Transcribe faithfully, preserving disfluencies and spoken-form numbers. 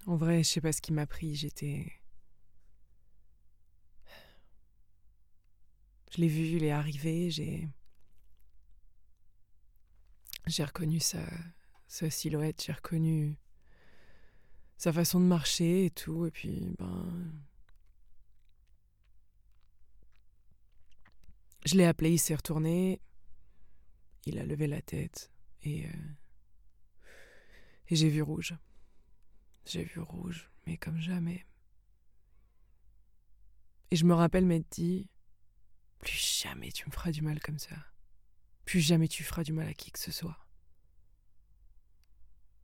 En vrai, je sais pas ce qui m'a pris, j'étais... Je l'ai vu, il est arrivé, j'ai... J'ai reconnu sa... sa silhouette, j'ai reconnu sa façon de marcher et tout, et puis, ben... Je l'ai appelé, il s'est retourné, il a levé la tête, et... euh, Et j'ai vu rouge. J'ai vu rouge, mais comme jamais. Et je me rappelle m'être dit, plus jamais tu me feras du mal comme ça. Plus jamais tu feras du mal à qui que ce soit.